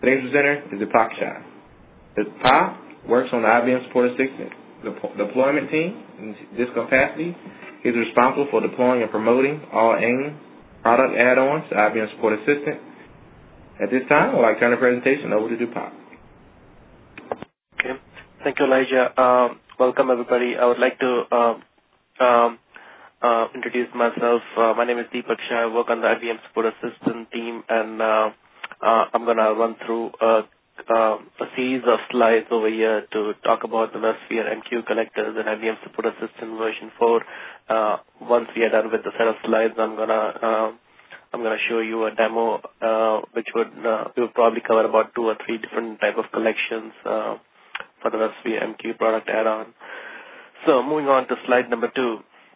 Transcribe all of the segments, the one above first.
Today's presenter is Deepak Shah. Deepak works on the IBM Support Assistant deployment team. In this capacity, he is responsible for deploying and promoting all AIM product add-ons to IBM Support Assistant. At this time, I'd like to turn the presentation over to Deepak. Okay. Thank you, Elijah. Welcome, everybody. I would like to introduce myself. My name is Deepak Shah. I work on the IBM Support Assistant team, and I'm going to run through a series of slides over here to talk about the WebSphere MQ connectors and IBM Support Assistant version 4. Once we are done with the set of slides, I'm gonna show you a demo, which will probably cover about 2 or 3 different type of collections for the WebSphere MQ product add-on. So moving on to slide number 2.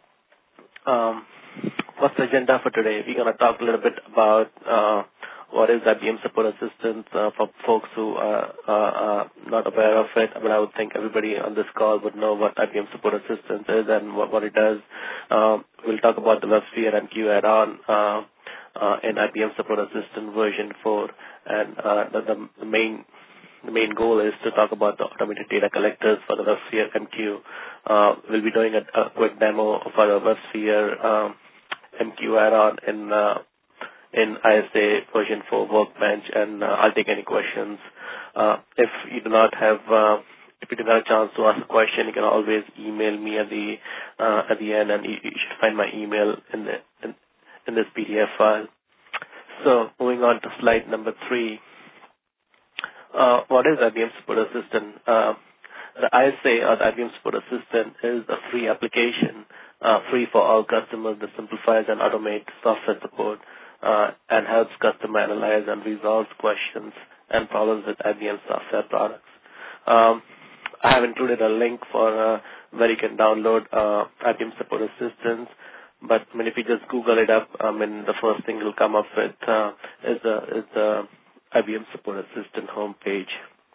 What's the agenda for today? We're going to talk a little bit about what is IBM Support Assistant for folks who are not aware of it. But I would think everybody on this call would know what IBM Support Assistant is and what it does. We'll talk about the WebSphere MQ add-on in IBM Support Assistant version 4. And the main goal is to talk about the automated data collectors for the WebSphere MQ. We'll be doing a quick demo for the WebSphere MQ add-on in ISA version 4 Workbench, and I'll take any questions. If you do not have a chance to ask a question, you can always email me at the end, and you should find my email in this PDF file. So moving on to slide number 3. What is IBM Support Assistant? The ISA, or the IBM Support Assistant, is a free application, free for all customers, that simplifies and automates software support and helps customer analyze and resolve questions and problems with IBM software products. I have included a link for where you can download IBM Support Assistant. But if you just Google it up, the first thing you'll come up with is the IBM Support Assistant homepage.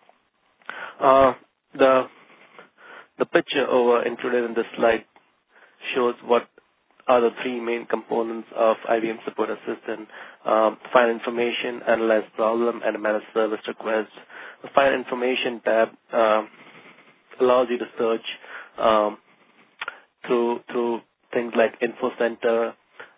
The picture included in this slide shows what are the 3 main components of IBM Support Assistant: find information, analyze problem, and manage service requests. The find information tab allows you to search through things like Info Center,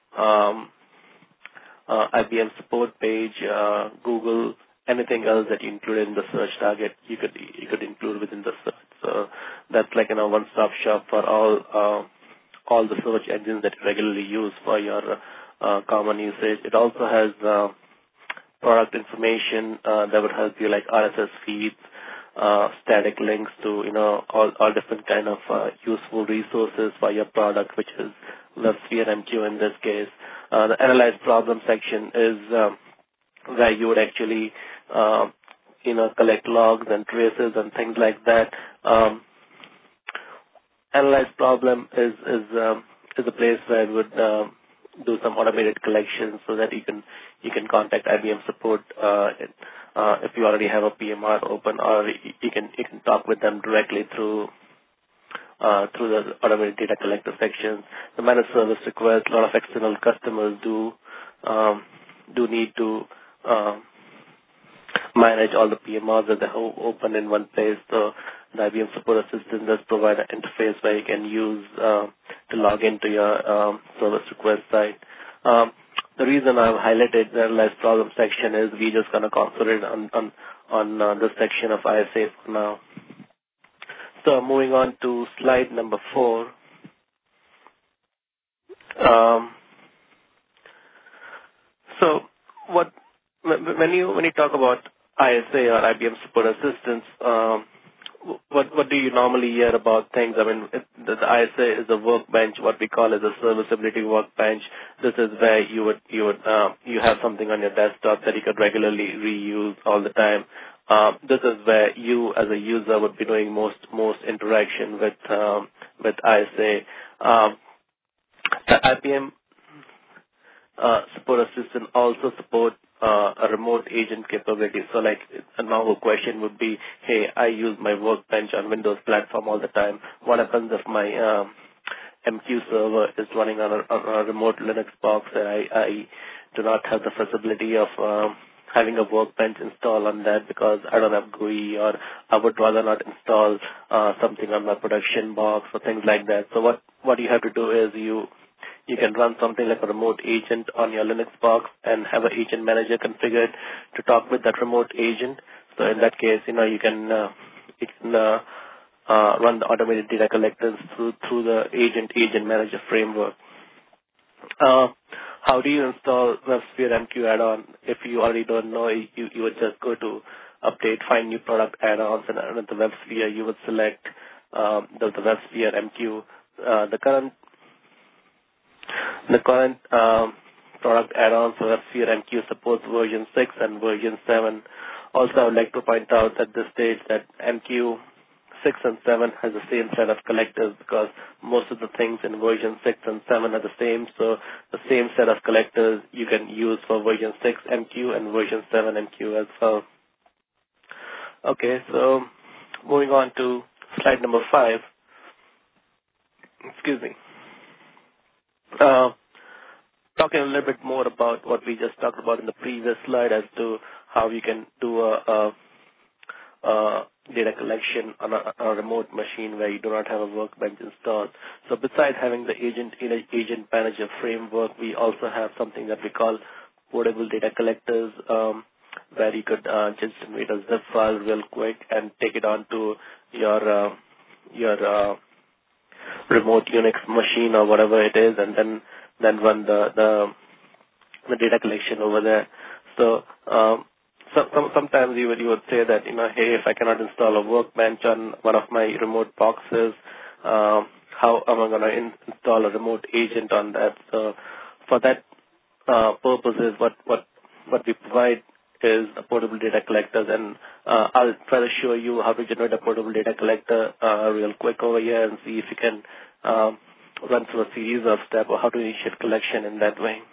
IBM support page, Google, anything else that you included in the search target, you could include within the search. So that's like one-stop shop for all the search engines that you regularly use for your common usage. It also has product information that would help you, like RSS feeds, static links to all different kind of useful resources for your product, which is WebSphere MQ in this case. The analyze problem section is where you would actually collect logs and traces and things like that. Analyze problem is a place where you would do some automated collections so that you can contact IBM support if you already have a PMR open, or you can talk with them directly through the automated data collector sections. The managed service request, a lot of external customers do need to manage all the PMRs that they have open in one place. So the IBM Support Assistant does provide an interface where you can use to log into your service request site. The reason I've highlighted the analyze problem section is we're just going to concentrate on this section of ISA for now. So moving on to slide number 4. So when you talk about ISA or IBM Support Assistance, what do you normally hear about things? The ISA is a workbench, what we call as a serviceability workbench. This is where you have something on your desktop that you could regularly reuse all the time. This is where you as a user would be doing most interaction with ISA. The IBM Support Assistant also support a remote agent capability. So like a normal question would be, hey, I use my workbench on Windows platform all the time. What happens if my MQ server is running on a remote Linux box and I do not have the facility of having a workbench installed on that because I don't have GUI, or I would rather not install something on my production box or things like that. So what you have to do is you can run something like a remote agent on your Linux box and have an agent manager configured to talk with that remote agent. So in that case, you can run the automated data collectors through the agent manager framework. How do you install WebSphere MQ add-on? If you already don't know, you would just go to update, find new product add-ons, and under the WebSphere you would select the WebSphere MQ. The current product add-ons for WebSphere MQ supports version 6 and version 7. Also, I would like to point out at this stage that MQ 6 and 7 has the same set of collectors because most of the things in version 6 and 7 are the same. So the same set of collectors you can use for version 6 MQ and version 7 MQ as well. Okay, so moving on to slide number 5. Excuse me. Talking a little bit more about what we just talked about in the previous slide as to how you can do a data collection on a remote machine where you do not have a workbench installed. So besides having the agent manager framework, we also have something that we call portable data collectors, where you could just generate a zip file real quick and take it onto your remote Unix machine or whatever it is, and then run the data collection over there. So sometimes you would say that, hey, if I cannot install a workbench on one of my remote boxes, how am I going to install a remote agent on that? So for that purposes, what we provide is a portable data collectors, and I'll try to show you how to generate a portable data collector real quick over here and see if you can run through a series of steps or how to initiate collection in that way.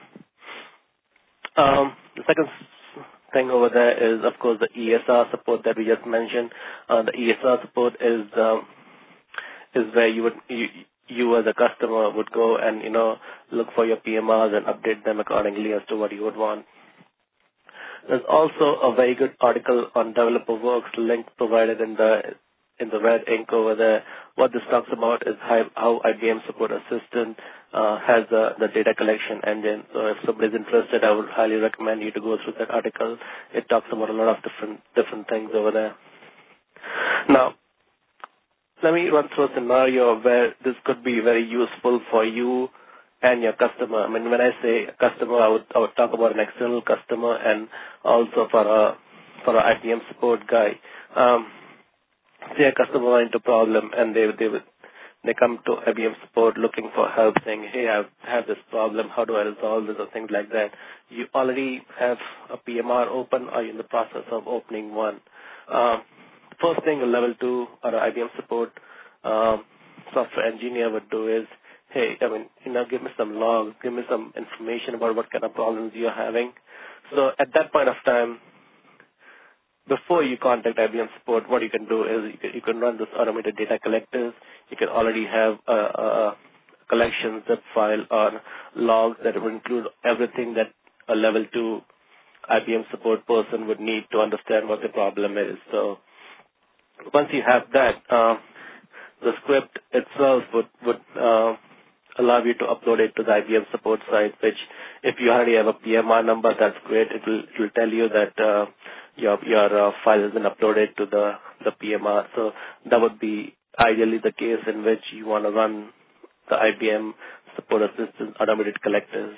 The second thing over there is, of course, the ESR support that we just mentioned. The ESR support is where you as a customer would go and look for your PMRs and update them accordingly as to what you would want. There's also a very good article on DeveloperWorks link provided in the red ink over there. What this talks about is how IBM Support Assistant has the data collection engine. So if somebody's interested, I would highly recommend you to go through that article. It talks about a lot of different things over there. Now, let me run through a scenario where this could be very useful for you and your customer. I mean, when I say customer, I would talk about an external customer and also for a IBM support guy. Say a customer runs into a problem and they come to IBM support looking for help, saying, hey, I have this problem, how do I resolve this, or things like that. You already have a PMR open or you're in the process of opening one. First thing a level 2 or an IBM support software engineer would do is, hey, give me some logs, give me some information about what kind of problems you're having. So at that point of time, before you contact IBM support, what you can do is you can run this automated data collectors. You can already have a collection zip file or logs that will include everything that a level 2 IBM support person would need to understand what the problem is. So once you have that, the script itself would allow you to upload it to the IBM support site, which if you already have a PMR number, that's great. It will tell you that your file has been uploaded to the PMR. So that would be ideally the case in which you want to run the IBM Support Assistant automated collectors.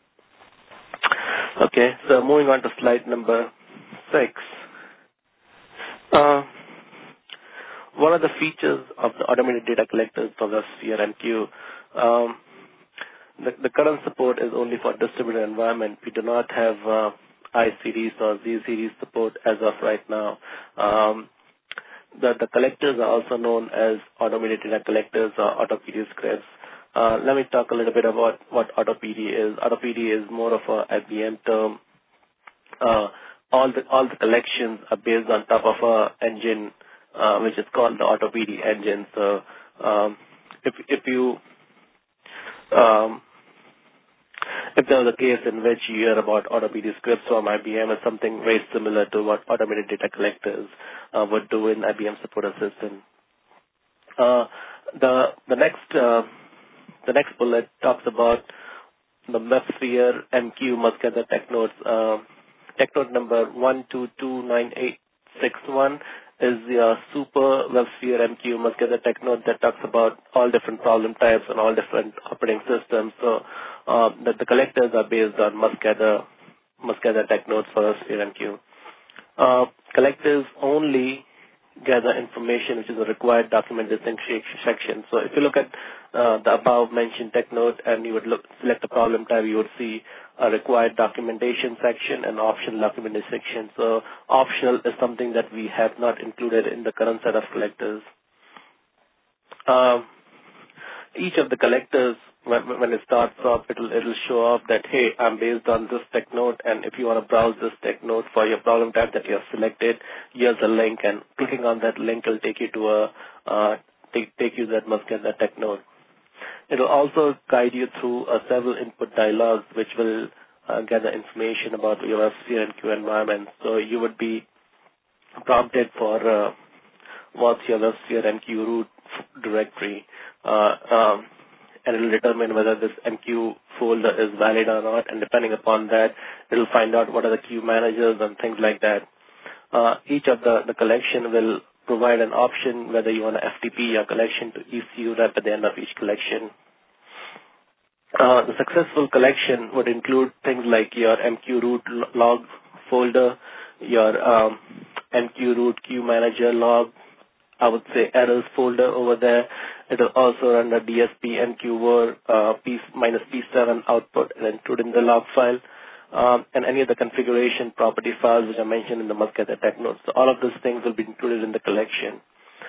Okay, so moving on to slide number 6. One of the features of the automated data collectors for WebSphere MQ, the current support is only for distributed environment. We do not have I-Series or Z-Series support as of right now. The collectors are also known as automated data collectors or AutoPD scripts. Let me talk a little bit about what AutoPD is. AutoPD is more of a IBM term. All the collections are based on top of a engine which is called the AutoPD engine. So if there was a case in which you hear about automated scripts from IBM, it's something very similar to what automated data collectors would do in IBM Support Assistant. The next bullet talks about the WebSphere MQ must gather tech nodes. Tech node number 1229861 is the super WebSphere MQ must gather tech node that talks about all different problem types and all different operating systems. So the collectors are based on must gather tech nodes for WebSphere MQ. Collectors only gather information which is a required document distinction section. So if you look at the above mentioned tech node and you would select a problem type, you would see a required documentation section and optional documentation section. So optional is something that we have not included in the current set of collectors. Each of the collectors, when it starts off, it'll show up that, hey, I'm based on this tech node, and if you want to browse this tech node for your problem type that you have selected, here's a link, and clicking on that link will take you to take you that must get that tech node. It'll also guide you through several input dialogues, which will gather information about your WebSphere MQ environment. So you would be prompted for what's your WebSphere MQ root directory, and it will determine whether this MQ folder is valid or not, and depending upon that, it will find out what are the queue managers and things like that. Each of the collection will provide an option whether you want to FTP your collection to ECU rep at the end of each collection. The successful collection would include things like your MQ root log folder, your MQ root queue manager log, I would say errors folder over there. It will also run the DSP MQ -P7 output and include in the log file, and any of the configuration property files which are mentioned in the must gather tech nodes. So all of those things will be included in the collection.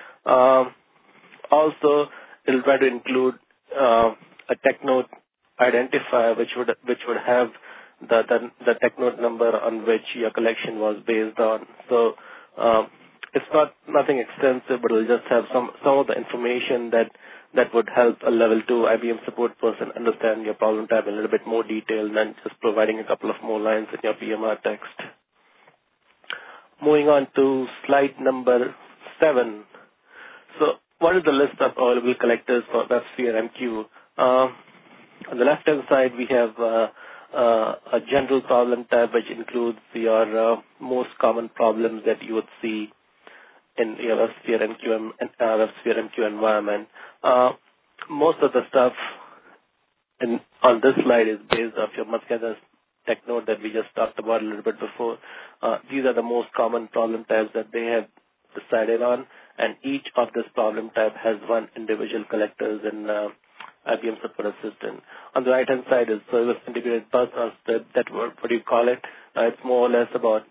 Also, it will try to include a tech node identifier which would have the tech node number on which your collection was based on. So it's nothing extensive, but it'll just have some of the information that would help a level 2 IBM support person understand your problem type in a little bit more detail than just providing a couple of more lines in your PMR text. Moving on to slide number 7. So what is the list of available collectors for WebSphere MQ? On the left-hand side, we have a general problem type, which includes your most common problems that you would see in your WebSphere MQ environment. Most of the stuff on this slide is based off your must gather tech node that we just talked about a little bit before. These are the most common problem types that they have decided on, and each of this problem type has one individual collectors in IBM Support Assistant. On the right-hand side is service integrated bus, or what do you call it? It's more or less about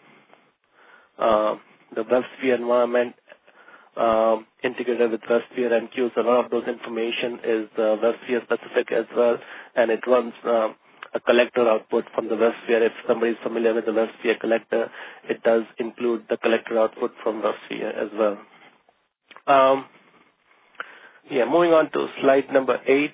the WebSphere environment integrated with WebSphere MQ. So a lot of those information is WebSphere specific as well, and it runs a collector output from the WebSphere. If somebody is familiar with the WebSphere collector, it does include the collector output from WebSphere as well. Moving on to slide number 8.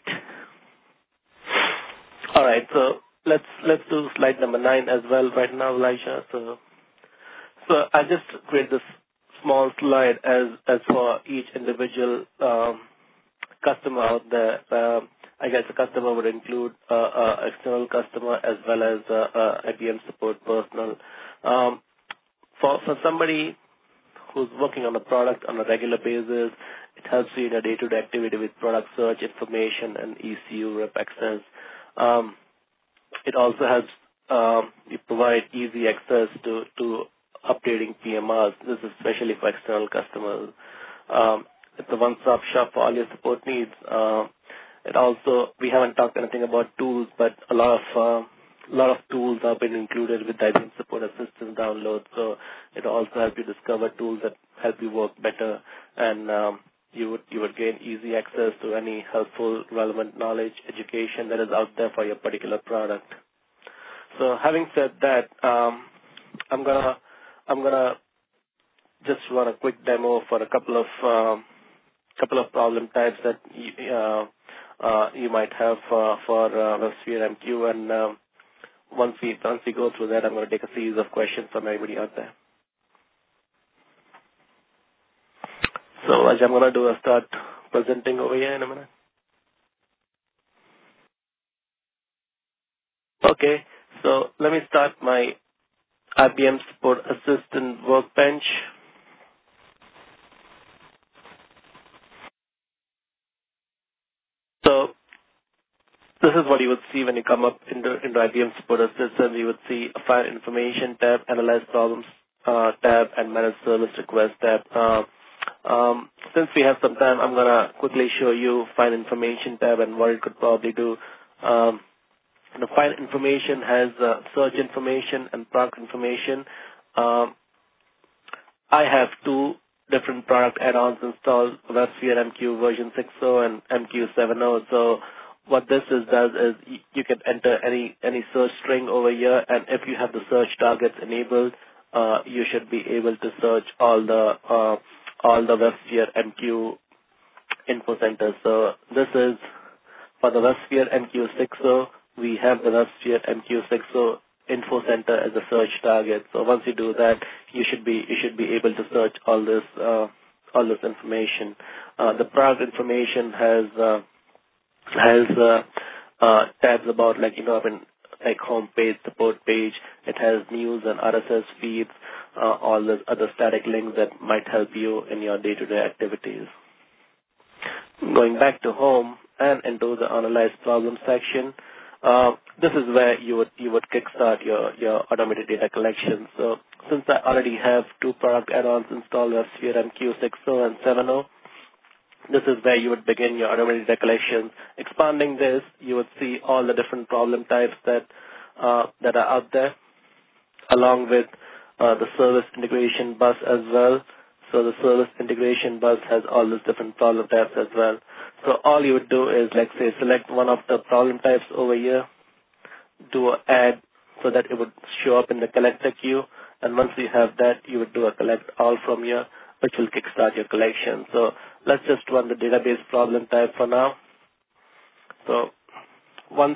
All right, so let's do slide number 9 as well right now, Elijah. So I just create this small slide as for each individual customer out there. I guess a customer would include external customer as well as IBM support personnel. For somebody who's working on a product on a regular basis, it helps you in a day-to-day activity with product search, information, and ECU rep access. It also helps you provide easy access to updating PMRs. This is especially for external customers. It's a one-stop shop for all your support needs. It also, we haven't talked anything about tools, but a lot of tools have been included with IBM Support Assistant download. So it also helps you discover tools that help you work better, and you would gain easy access to any helpful, relevant knowledge, education that is out there for your particular product. So having said that, I'm gonna just run a quick demo for a couple of problem types that you might have for WebSphere MQ. And once we go through that, I'm going to take a series of questions from everybody out there. So Raj, I'm going to do a start presenting over here in a minute. Okay, so let me start my IBM Support Assistant workbench. So this is what you would see when you come up into IBM Support Assistant. You would see a File Information tab, Analyze Problems tab, and Manage Service Request tab. Since we have some time, I'm going to quickly show you File Information tab and what it could probably do. The File Information has search information and product information. I have two different product add-ons installed, WebSphere MQ version 6.0 and MQ 7.0. So what this does is you can enter any search string over here, and if you have the search targets enabled, you should be able to search all the WebSphere MQ info centers. So this is for the WebSphere MQ 6.0. We have the WebSphere MQ 6.0 info center as a search target. So once you do that, you should be able to search all this information. The product information has tabs about like home page, support page. It has news and RSS feeds, all the other static links that might help you in your day-to-day activities. Going back to home and into the analyze problem section, this is where you would kickstart your automated data collection. So since I already have two product add-ons installed, WebSphere MQ 6.0 and 7.0, this is where you would begin your automated data collection. Expanding this, you would see all the different problem types that are out there, along with the service integration bus as well. So the service integration bus has all these different problem types as well. So all you would do is, like say, select one of the problem types over here, do an add so that it would show up in the collector queue. And once you have that, you would do a collect all from here, which will kickstart your collection. So let's just run the database problem type for now. So once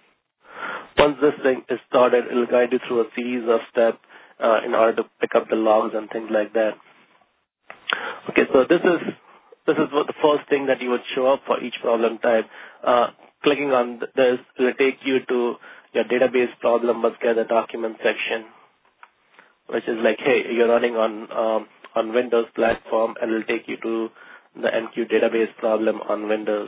this thing is started, it will guide you through a series of steps in order to pick up the logs and things like that. Okay, so this is what the first thing that you would show up for each problem type. Clicking on this will take you to your database problem must gather document section, which is like, hey, you're running on Windows platform, and it will take you to the MQ database problem on Windows.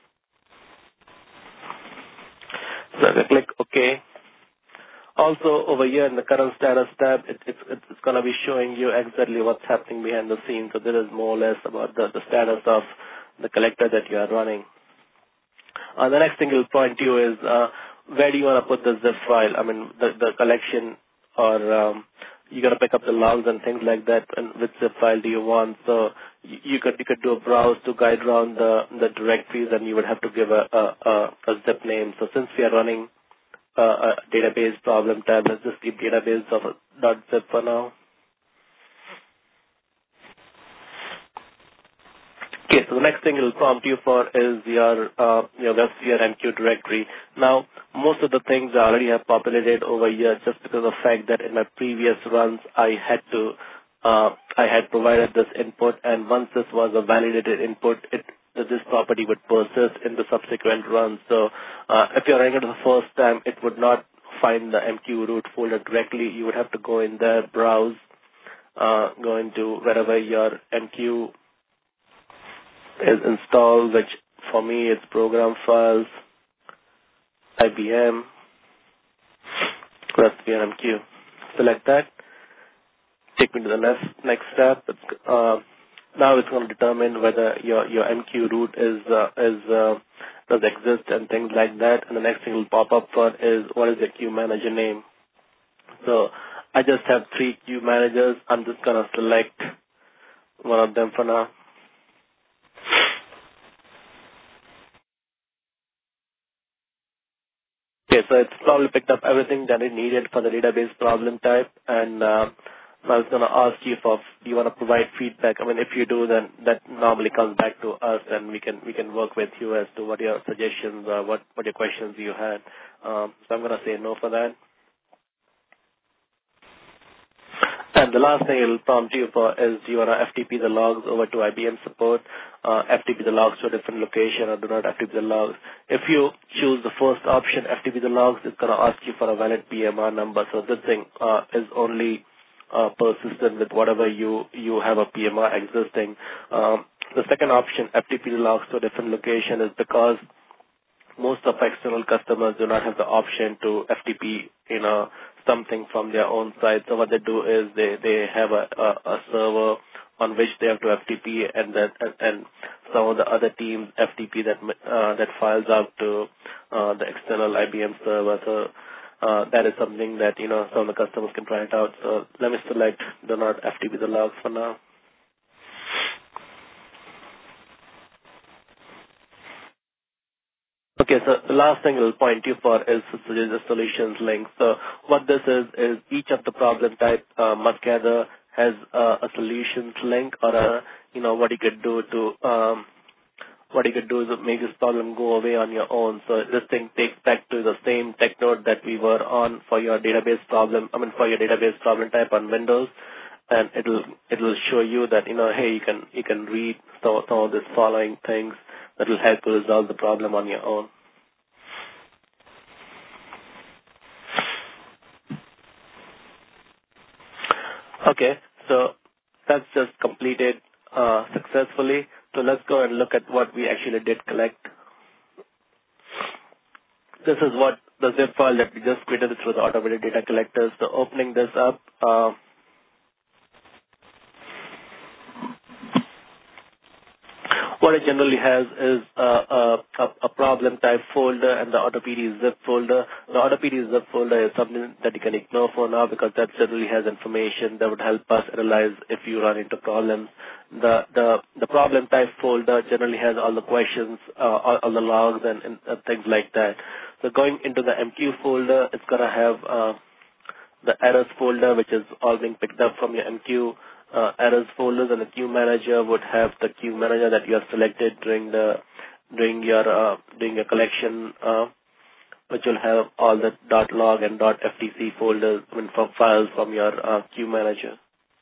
So if I click OK. Also, over here in the current status tab, it's going to be showing you exactly what's happening behind the scenes. So this is more or less about the status of the collector that you are running. The next thing it will point to you is where do you want to put the zip file? I mean, the collection, or you got to pick up the logs and things like that. And which zip file do you want? So you could do a browse to guide around the directories, and you would have to give a zip name. So since we are running a database problem tab, let's just keep database of .zip for now. Okay, so the next thing it will prompt you for is your WebSphere MQ directory. Now, most of the things I already have populated over here just because of the fact that in my previous runs I had provided this input, and once this was a validated input, this property would persist in the subsequent runs. So if you're running it the first time, it would not find the MQ root folder directly. You would have to go in there, browse, go into wherever your MQ is installed, which for me it's program files, IBM, WebSphere MQ. Select that. Take me to the next step. Now it's going to determine whether your MQ root does exist and things like that. And the next thing will pop up for is what is your queue manager name. So I just have 3 queue managers. I'm just going to select one of them for now. Okay, so it's probably picked up everything that it needed for the database problem type, and I was going to ask you do you want to provide feedback? I mean, if you do, then that normally comes back to us, and we can work with you as to what your suggestions are, what your questions you had. So I'm going to say no for that. And the last thing it'll prompt you for is do you want to FTP the logs over to IBM support, FTP the logs to a different location, or do not FTP the logs. If you choose the first option, FTP the logs, it's going to ask you for a valid PMR number. So this thing is only persistent with whatever you have a PMR existing. The second option, FTP the logs to a different location, is because most of external customers do not have the option to FTP, something from their own site. So what they do is they have a server on which they have to FTP, and some of the other teams FTP that files out to the external IBM server. So that is something that some of the customers can try it out. So let me select do not FTP the logs for now. Okay, so the last thing we'll point you for is the solutions link. So what this is each of the problem type must gather has a solutions link, or what you could do is make this problem go away on your own. So this thing takes back to the same tech node that we were on for your database problem. For your database problem type on Windows, and it'll show you that hey, you can read some of these following things that will help you resolve the problem on your own. Okay, so that's just completed successfully. So let's go and look at what we actually did collect. This is what the zip file that we just created through the automated data collector. So opening this up, what it generally has is a problem type folder and the AutoPD zip folder. The AutoPD zip folder is something that you can ignore for now because that generally has information that would help us analyze if you run into problems. The problem type folder generally has all the questions, all the logs and things like that. So going into the MQ folder, it's going to have the errors folder, which is all being picked up from your MQ errors folders, and the queue manager would have the queue manager that you have selected during your collection, which will have all the .log and .ftc folders from files from your queue manager.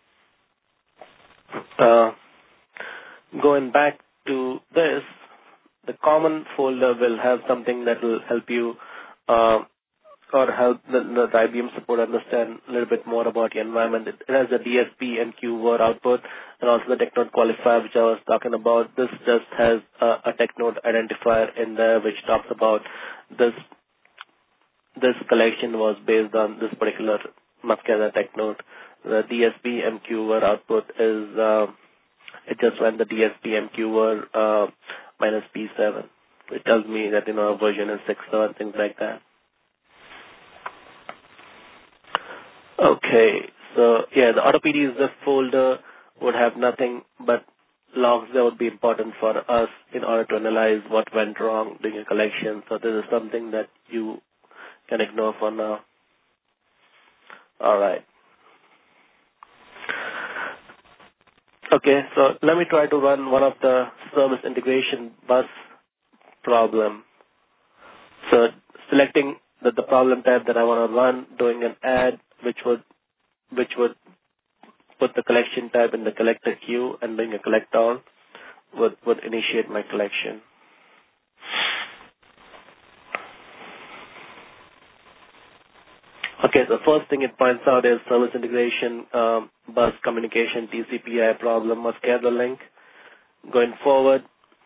Going back to this, the common folder will have something that will help you or help the IBM support understand a little bit more about your environment. It has the DSP and Q word output and also the TechNode qualifier, which I was talking about. This just has a TechNode identifier in there, which talks about this collection was based on this particular Muscada TechNode. The DSP MQ word output is it just ran the DSP MQ word minus P7. It tells me that version is 6 and things like that. Okay, so yeah, the AutoPD zip folder would have nothing but logs that would be important for us in order to analyze what went wrong during a collection. So this is something that you can ignore for now. All right. Okay, so let me try to run one of the service integration bus problem. So selecting the problem type that I want to run, doing an add, which would put the collection type in the collector queue, and doing a collect all would initiate my collection. Okay, the first thing it points out is service integration bus communication TCP/IP problem must gather link. Going forward,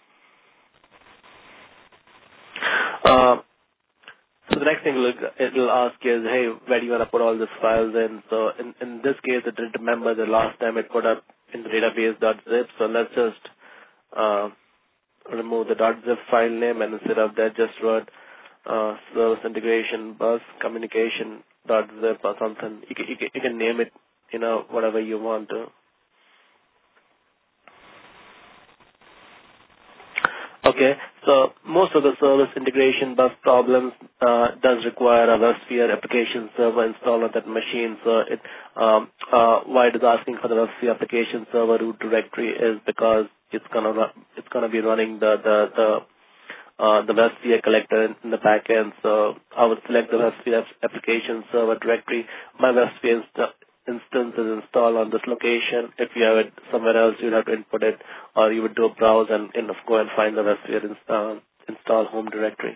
so the next thing it will ask is, hey, where do you want to put all these files in? So in this case, it didn't remember the last time it put up in the database.zip. So let's just remove the .zip file name, and instead of that, just write service integration bus communication.zip or something. You can name it, whatever you want to. Okay, so most of the service integration bus problems does require a WebSphere application server installed on that machine. So why it is asking for the WebSphere application server root directory is because it's gonna be running the WebSphere collector in the back end. So I would select the WebSphere application server directory. My WebSphere instance is installed on this location. If you have it somewhere else, you'd have to input it, or you would do a browse and go and find the WebSphere install home directory.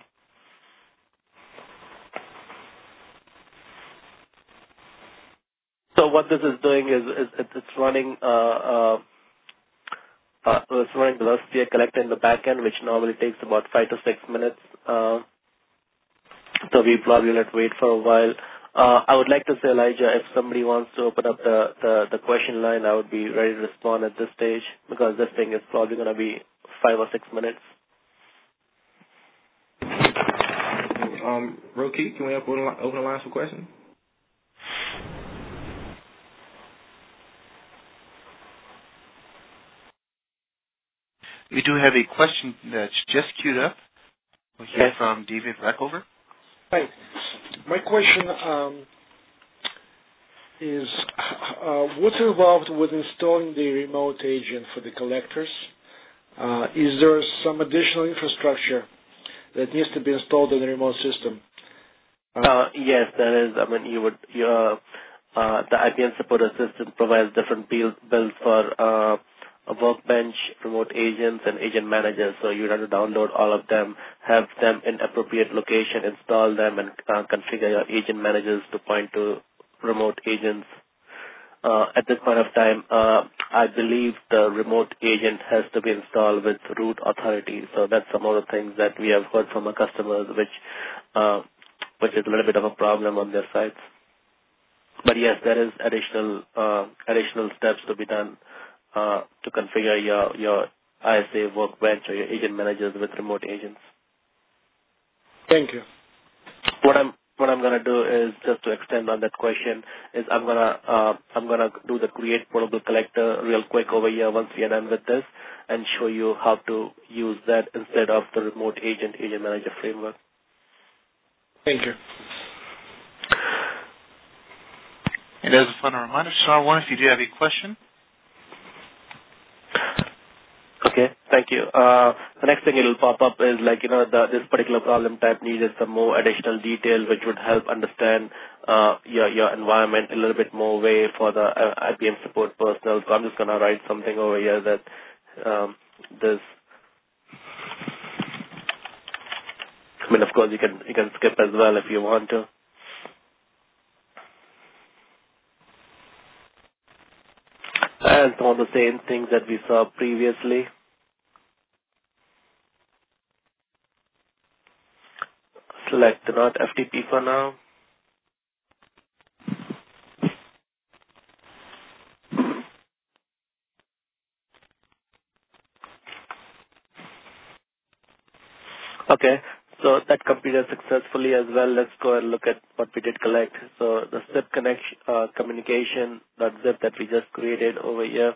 So what this is doing is it's running it's running the WebSphere collector in the back end, which normally takes about 5 to 6 minutes. So we probably will have to wait for a while. I would like to say, Elijah, if somebody wants to open up the question line, I would be ready to respond at this stage because this thing is probably going to be 5 or 6 minutes. Rokeet, can we open the lines for questions? We do have a question that's just queued up. We'll hear from David Reckover. Hi. My question is, what's involved with installing the remote agent for the collectors? Is there some additional infrastructure that needs to be installed in the remote system? Yes, there is. I mean, the IBM Support Assistant provides different builds for a Workbench, remote agents, and agent managers. So you have to download all of them, have them in appropriate location, install them, and configure your agent managers to point to remote agents. At this point of time, I believe the remote agent has to be installed with root authority. So that's some of the things that we have heard from our customers, which is a little bit of a problem on their sites. But yes, there is additional steps to be done to configure your ISA Workbench or your agent managers with remote agents. Thank you. What I'm gonna do is, just to extend on that question, is I'm gonna do the create portable collector real quick over here once we are done with this, and show you how to use that instead of the remote agent manager framework. Thank you. And as a final reminder, star one if you do have a question. Okay, thank you. The next thing it will pop up is this particular problem type needed some more additional detail, which would help understand your environment a little bit more way for the IBM support personnel. So I'm just going to write something over here that this. I mean, of course, you can skip as well if you want to. And some of the same things that we saw previously. Select not FTP for now. Okay, so that completed successfully as well. Let's go and look at what we did collect. So the zip communication.zip that we just created over here.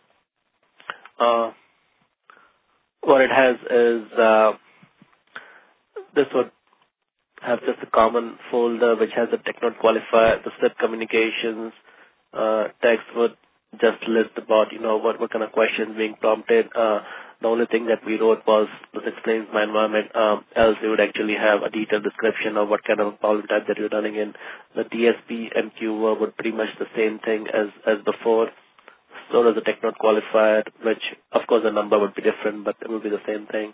What it has is this would have just a common folder which has the TechNode qualifier, the zip communications. Text would just list about what kind of questions being prompted. The only thing that we wrote was this explains my environment. Else we would actually have a detailed description of what kind of problem type that you're running in. The DSP MQ would pretty much the same thing as before. So does the TechNode qualifier, which of course the number would be different, but it would be the same thing.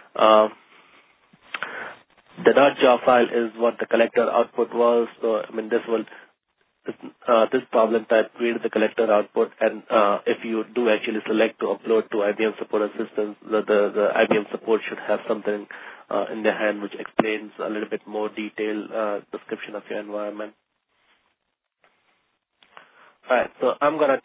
The .jar file is what the collector output was. So I mean, this problem type created the collector output, and if you do actually select to upload to IBM Support Assistant, the IBM Support should have something in their hand which explains a little bit more detailed description of your environment. All right, so I'm gonna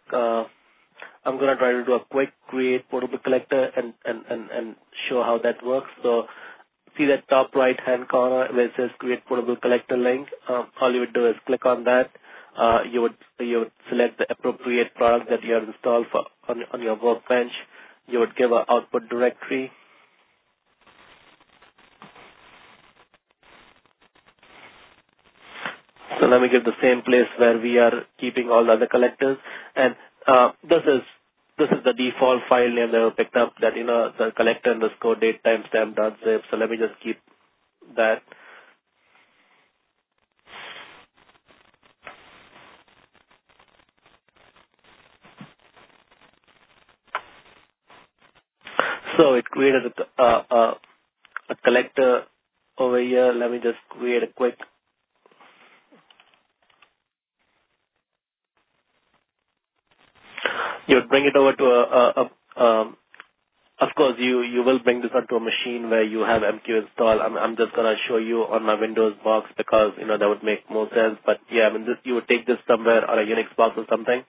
try to do a quick create portable collector and show how that works. So see that top right hand corner where it says create portable collector link. All you would do is click on that. You would select the appropriate product that you have installed on your workbench. You would give an output directory. So let me give the same place where we are keeping all the other collectors. And this is the default file name that we picked up, that, the collector underscore date timestamp.zip. So let me just keep that. So it created a collector over here. Let me just create a quick. You would bring it over to of course, you will bring this onto a machine where you have MQ installed. I'm just going to show you on my Windows box because, that would make more sense. But yeah, you would take this somewhere on a Unix box or something.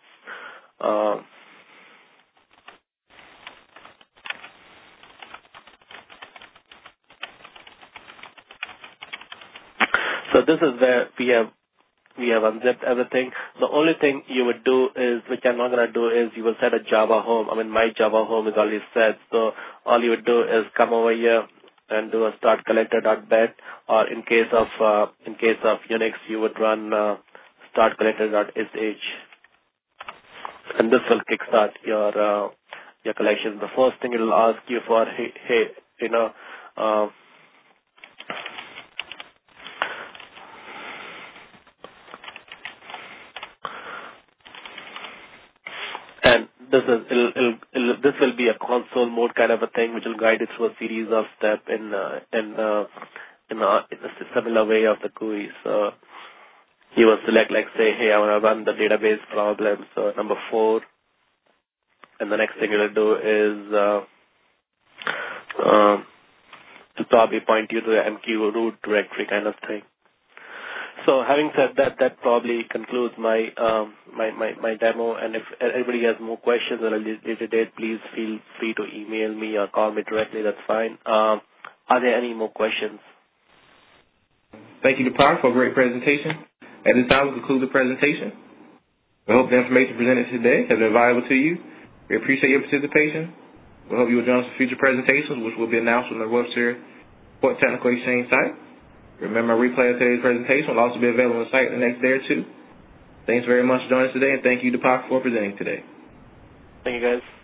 So this is where we have unzipped everything. The only thing you would do is, which I'm not going to do, is you will set a Java home. My Java home is already set. So all you would do is come over here and do a start collector.bat, or in case of Unix, you would run start collector.sh, and this will kickstart your collection. The first thing it will ask you for, and this will be a console mode kind of a thing, which will guide you through a series of steps in a similar way of the GUI. So you will select, like, say, hey, I want to run the database problem. So number 4, and the next thing you'll do is it'll probably point you to the MQ root directory kind of thing. So having said that, that probably concludes my my demo. And if anybody has more questions at a later date, please feel free to email me or call me directly. That's fine. Are there any more questions? Thank you, Deepak, for a great presentation. At this time, we conclude the presentation. We hope the information presented today has been valuable to you. We appreciate your participation. We hope you will join us for future presentations, which will be announced on the Webster Support Technical Exchange site. Remember, a replay of today's presentation will also be available on the site the next day or two. Thanks very much for joining us today, and thank you, Deepak, for presenting today. Thank you, guys.